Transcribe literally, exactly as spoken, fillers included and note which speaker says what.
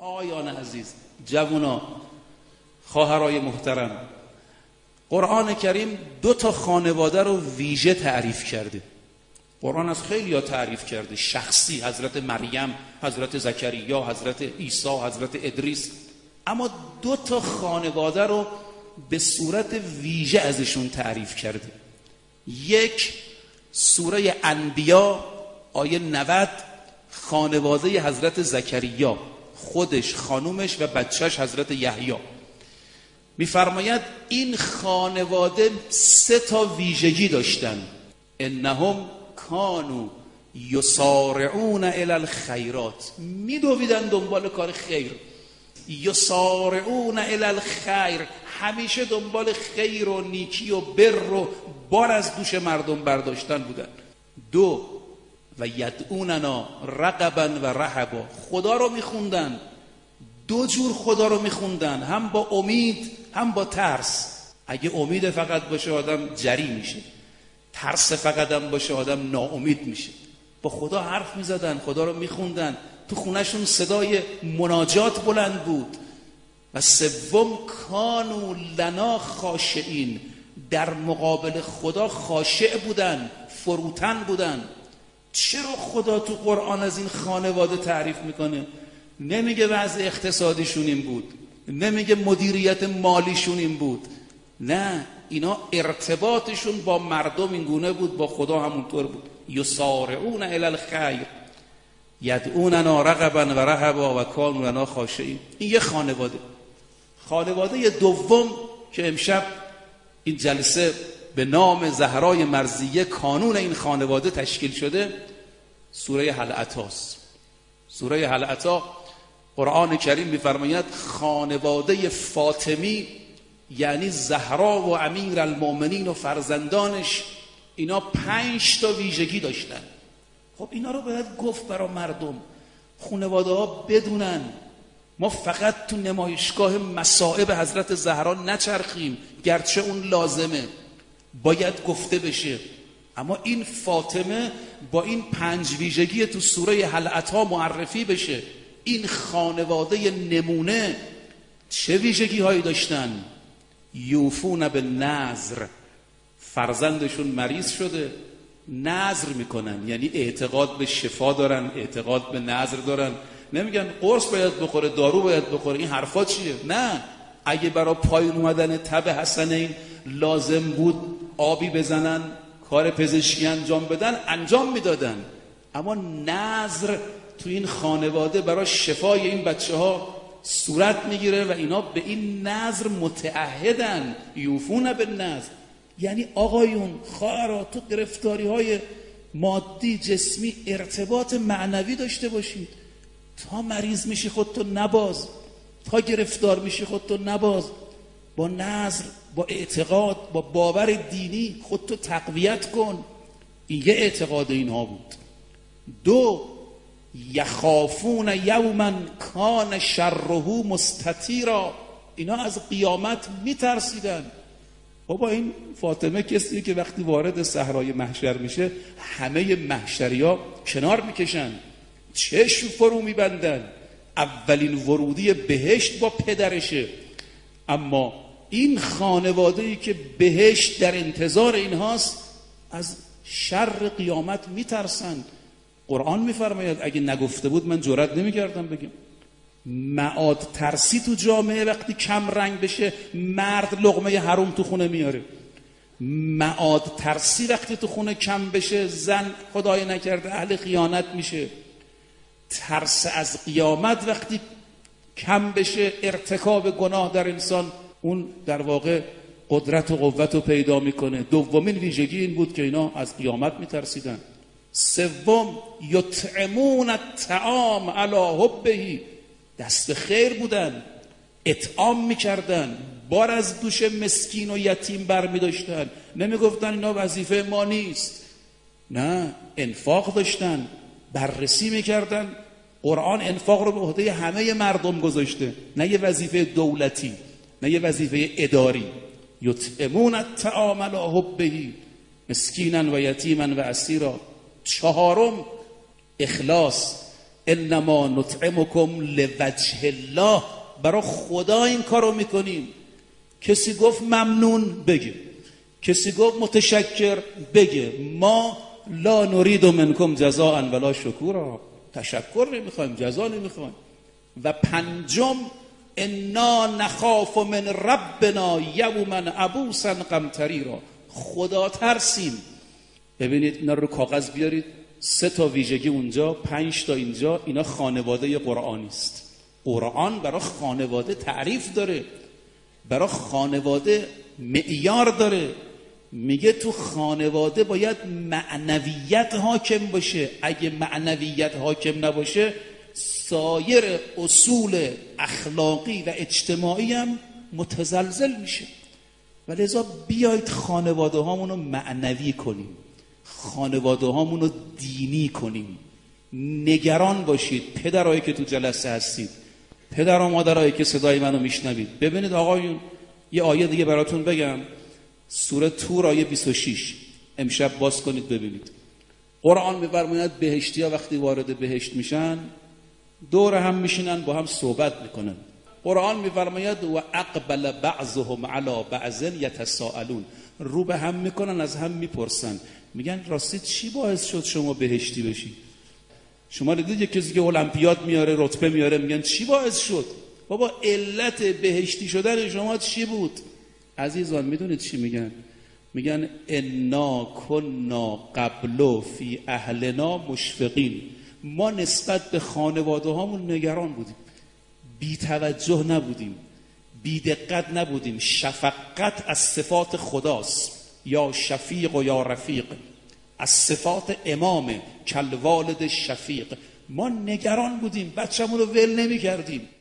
Speaker 1: آیان عزیز، جوونا، خواهرای محترم، قرآن کریم دو تا خانواده رو ویژه تعریف کرده. قرآن از خیلی ها تعریف کرده، شخصی، حضرت مریم، حضرت زکریا، حضرت عیسی، حضرت ادریس، اما دو تا خانواده رو به صورت ویژه ازشون تعریف کرده. یک، سوره انبیا آیه نود، خانواده حضرت زکریا، خودش، خانومش و بچهش حضرت یحیی. میفرماید این خانواده سه تا ویژگی داشتن. انهم کانوا یسارعون الی الخیرات، میدویدن دنبال کار خیر. یسارعون الی الخیر، همیشه دنبال خیر و نیکی و بر و بار از دوش مردم برداشتن بودن. دو، و یدعوننا رغبا و رهبا، خدا رو میخوندن. دو جور خدا رو میخوندن، هم با امید هم با ترس. اگه امید فقط باشه آدم جری میشه، ترس فقط هم باشه آدم ناامید میشه. با خدا حرف میزدن، خدا رو میخوندن، تو خونهشون صدای مناجات بلند بود. و سوم، کانوا لنا خاشعین، در مقابل خدا خاشع بودن، فروتن بودن. چرا خدا تو قرآن از این خانواده تعریف میکنه؟ نمیگه وضع اقتصادیشون این بود، نمیگه مدیریت مالیشون این بود، نه، اینا ارتباطشون با مردم این گونه بود، با خدا همونطور بود. یسارعون الی الخیر یدعوننا رغبا و رهبا و کانوا لنا خاشعین. این یه خانواده. خانواده دوم که امشب این جلسه به نام زهرای مرضیه کانون این خانواده تشکیل شده، سوره هل اتاست. سوره هل اتی، قرآن کریم میفرماید خانواده فاطمی، یعنی زهرا و امیر المؤمنین و فرزندانش، اینا پنج تا ویژگی داشتن. خب اینا رو باید گفت برای مردم، خانواده ها بدونن. ما فقط تو نمایشگاه مصائب حضرت زهرا نچرخیم، گرچه اون لازمه، باید گفته بشه، اما این فاطمه با این پنج ویژگی تو سوره هل اتی معرفی بشه. این خانواده نمونه چه ویژگی هایی داشتن؟ یوفون بالنذر، فرزندشون مریض شده، نذر میکنن، یعنی اعتقاد به شفا دارن، اعتقاد به نذر دارن. نمیگن قرص باید بخوره، دارو باید بخوره، این حرفا چیه؟ نه، اگه برای پایین اومدن تب حسنین لازم بود آبی بزنن، کار پزشکی انجام بدن، انجام میدادن. اما نذر تو این خانواده برای شفای این بچه ها صورت میگیره و اینا به این نذر متعهدن. یوفون بالنذر، یعنی آقایون، خواهرها، تو گرفتاری های مادی جسمی ارتباط معنوی داشته باشید. تا مریض میشی خودتو نباز، تا گرفتار میشی خودتو نباز. با نذر، با اعتقاد، با باور دینی خودتو تقویت کن. این یه اعتقاد اینها بود. دو، یخافون یوما کان شره مستطیرا، اینا از قیامت میترسیدن. بابا این فاطمه کسی که وقتی وارد صحرای محشر میشه همه محشریا کنار میکشن، چشم فرو میبندن، اولین ورودی بهشت با پدرشه. اما این خانواده‌ای که بهشت در انتظار اینهاست از شر قیامت میترسند. قرآن میفرماید، اگه نگفته بود من جرئت نمیکردم بگم، معاد ترسی تو جامعه وقتی کم رنگ بشه مرد لقمه حروم تو خونه میاره. معاد ترسی وقتی تو خونه کم بشه زن خدای نکرده اهل خیانت میشه. ترس از قیامت وقتی کم بشه، ارتکاب گناه در انسان اون در واقع قدرت و قوت رو پیدا میکنه. دومین ویژگی این بود که اینا از قیامت میترسیدن. سوم، یطعمون الطعام علی حبه، دست خیر بودن، اطعام میکردن، بار از دوش مسکین و یتیم بر میداشتن. نمیگفتن اینا وظیفه ما نیست، نه، انفاق داشتن، بررسی میکردن. قرآن انفاق رو به عهده همه مردم گذاشته، نه یه وظیفه دولتی، نه یه وظیفه اداری. یطعمون الطعام علی حبه مسکینا و یتیما و اسیرا. چهارم، اخلاص، انما نطعمکم لوجه الله، برای خدا این کارو میکنیم. کسی گفت ممنون بگه، کسی گفت متشکر بگه. ما لا نرید منکم جزاء ولا شکورا، تشکر نمیخوایم، جزا نمیخوایم. و پنجم انا نخاف من ربنا یوما عبوسا قمطریرا، خدا ترسیم. ببینید اینا رو کاغذ بیارید، سه تا ویژگی اونجا، پنج تا اینجا. اینا خانواده قرآنی است. قرآن برای خانواده تعریف داره، برای خانواده معیار داره. میگه تو خانواده باید معنویت حاکم باشه. اگه معنویت حاکم نباشه سایر اصول اخلاقی و اجتماعی هم متزلزل میشه. ولذا بیایید خانواده هامونو معنوی کنیم، خانواده هامونو دینی کنیم. نگران باشید پدرایی که تو جلسه هستید، پدر و مادرایی که صدای منو میشنوید. ببینید آقایون، یه آیه دیگه براتون بگم، سوره تور آیه بیست و شش. امشب باز کنید ببینید. قرآن میفرماید بهشتی‌ها وقتی وارد بهشت میشن دور هم میشینن، با هم صحبت میکنن. قرآن میفرماید و اقبل بعضهم علی بعض یتساءلون، رو به هم میکنن، از هم میپرسن، میگن راستی چی باعث شد شما بهشتی بشی؟ شما دیدید یک کسی که المپیاد میاره، رتبه میاره، میگن چی باعث شد؟ بابا علت بهشتی شدن شما چی بود؟ عزیزان میدونید چی میگن؟ میگن انا کنا قبل فی اهلنا مشفقین، ما نسبت به خانواده هامون نگران بودیم، بی توجه نبودیم، بی دقت نبودیم. شفقت از صفات خداست، یا شفیق و یا رفیق، از صفات امامه، کل والد شفیق. ما نگران بودیم، بچه‌مون رو ول نمی کردیم.